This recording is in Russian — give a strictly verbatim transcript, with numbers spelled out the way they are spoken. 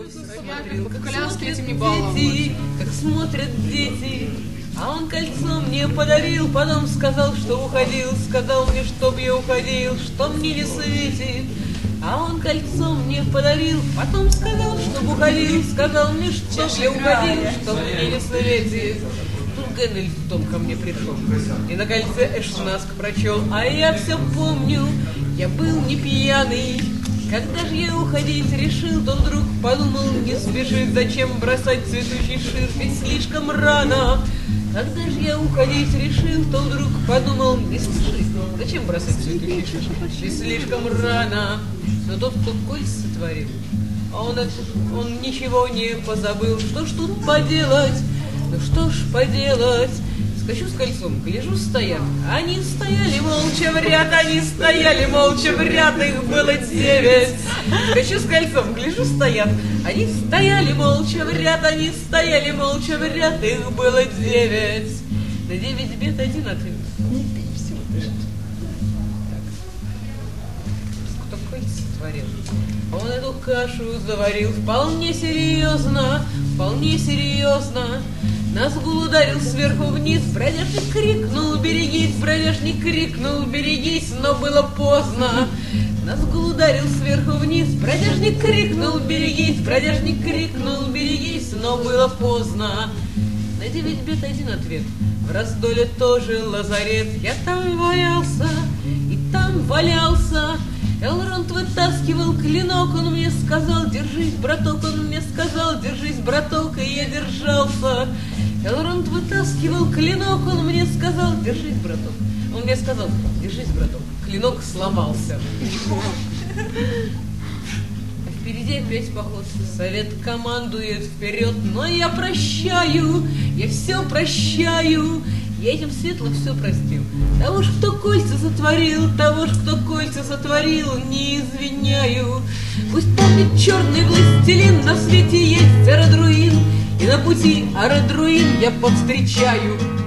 Смотрел, как смотрят дети, как смотрят дети. А он кольцо мне подарил, потом сказал, что уходил, сказал мне, чтоб я уходил, что мне не светит. А он кольцо мне подарил, потом сказал, чтоб уходил, сказал мне, чтоб я уходил, что мне не светит. Тут Гендель в дом ко мне пришел и на кольце Эшнаск прочел, а я все помню, я был не пьяный. Когда же я уходить решил, то вдруг подумал, не спешит, зачем бросать цветущий шир, ведь слишком рано. Когда же я уходить решил, то вдруг подумал, не спешит, зачем бросать цветущий шир, ведь слишком рано. Но тот, кто кольца сотворил, он, он ничего не позабыл. Что ж тут поделать, ну что ж поделать. Скачу с кольцом, гляжу, стоят. Они стояли молча в ряд, они стояли молча в ряд, их было девять. Скачу с кольцом, гляжу, стоят. Они стояли молча в ряд, они стояли молча в ряд, их было девять. На девять бед один ответ. Не пей всего ты. Так. Кто кольца творил? Он эту кашу заварил вполне серьезно, вполне серьезно. Назгул ударил сверху вниз, бродяжник крикнул, берегись, бродяжник крикнул, берегись, но было поздно. Назгул ударил сверху вниз, бродяжник крикнул, берегись, бродяжник крикнул, берегись, но было поздно. На девять бед один ответ, в раздоле тоже лазарет. Я там валялся, и там валялся. Элронд вытаскивал клинок, он мне сказал, держись, браток, он мне сказал, держись, браток, и я держался. Элронд вытаскивал клинок, он мне сказал, держись, браток. Он мне сказал, держись, браток. Клинок сломался. А впереди опять поход. Совет командует вперед, но я прощаю, я все прощаю. Я этим светло все простил. Того ж, кто кольца сотворил, того ж, кто кольца сотворил, не извиняю. Пусть помнит черный властелин, на свете есть Арадруин, и на пути Арадруин я повстречаю.